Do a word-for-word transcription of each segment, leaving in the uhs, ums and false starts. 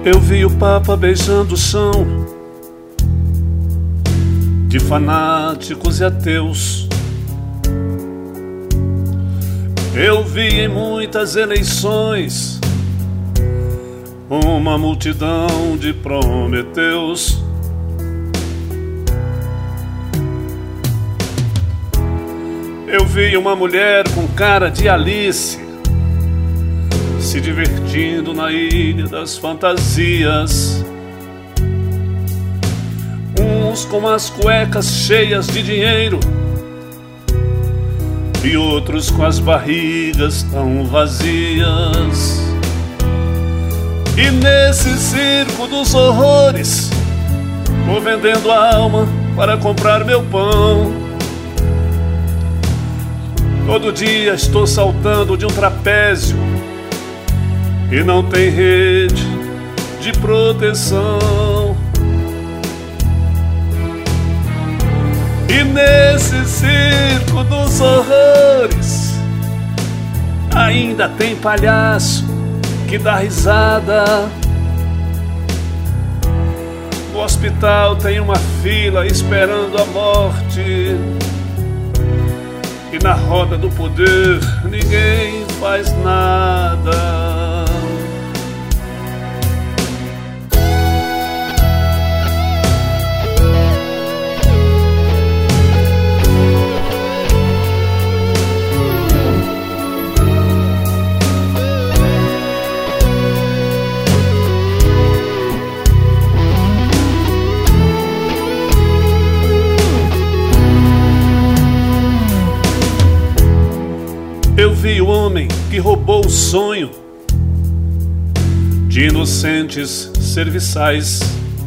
Eu vi o Papa beijando o chão de fanáticos e ateus. Eu vi em muitas eleições uma multidão de prometeus. Eu vi uma mulher com cara de Alice se divertindo na ilha das fantasias. Uns com as cuecas cheias de dinheiro e outros com as barrigas tão vazias. E nesse circo dos horrores vou vendendo a alma para comprar meu pão. Todo dia estou saltando de um trapézio e não tem rede de proteção. E nesse circo dos horrores ainda tem palhaço que dá risada. No hospital tem uma fila esperando a morte. E na roda do poder ninguém faz nada. Eu vi o homem que roubou o sonho de inocentes serviçais.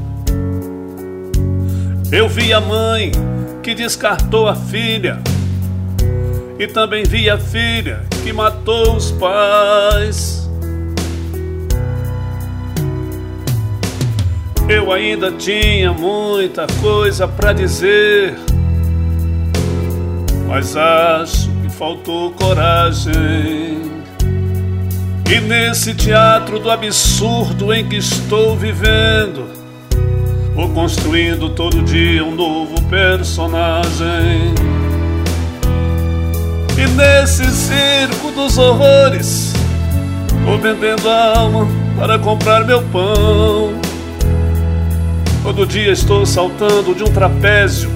Eu vi a mãe que descartou a filha e também vi a filha que matou os pais. Eu ainda tinha muita coisa pra dizer, mas acho faltou coragem. E nesse teatro do absurdo em que estou vivendo, vou construindo todo dia um novo personagem. E nesse circo dos horrores vou vendendo a alma para comprar meu pão. Todo dia estou saltando de um trapézio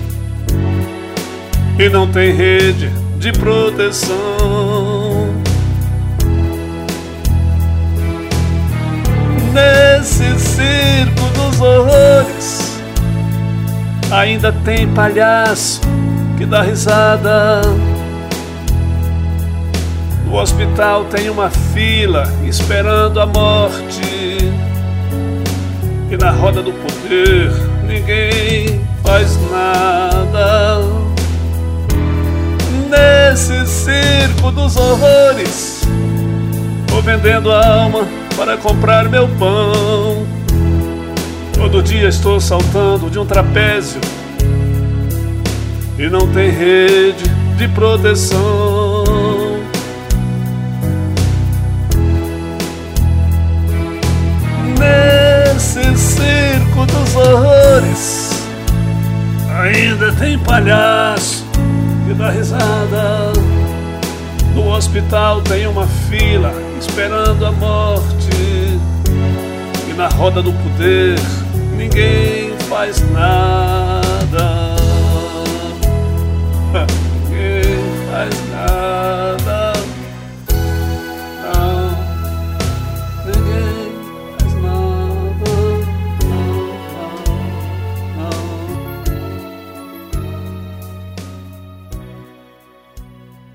e não tem rede de proteção. Nesse circo dos horrores ainda tem palhaço que dá risada. No hospital tem uma fila esperando a morte. E na roda do poder ninguém faz nada. Nesse circo dos horrores vou vendendo a alma para comprar meu pão. Todo dia estou saltando de um trapézio e não tem rede de proteção. Nesse circo dos horrores ainda tem palhaço que dá risada. No hospital tem uma fila esperando a morte. E na roda do poder ninguém faz nada. Ninguém faz nada.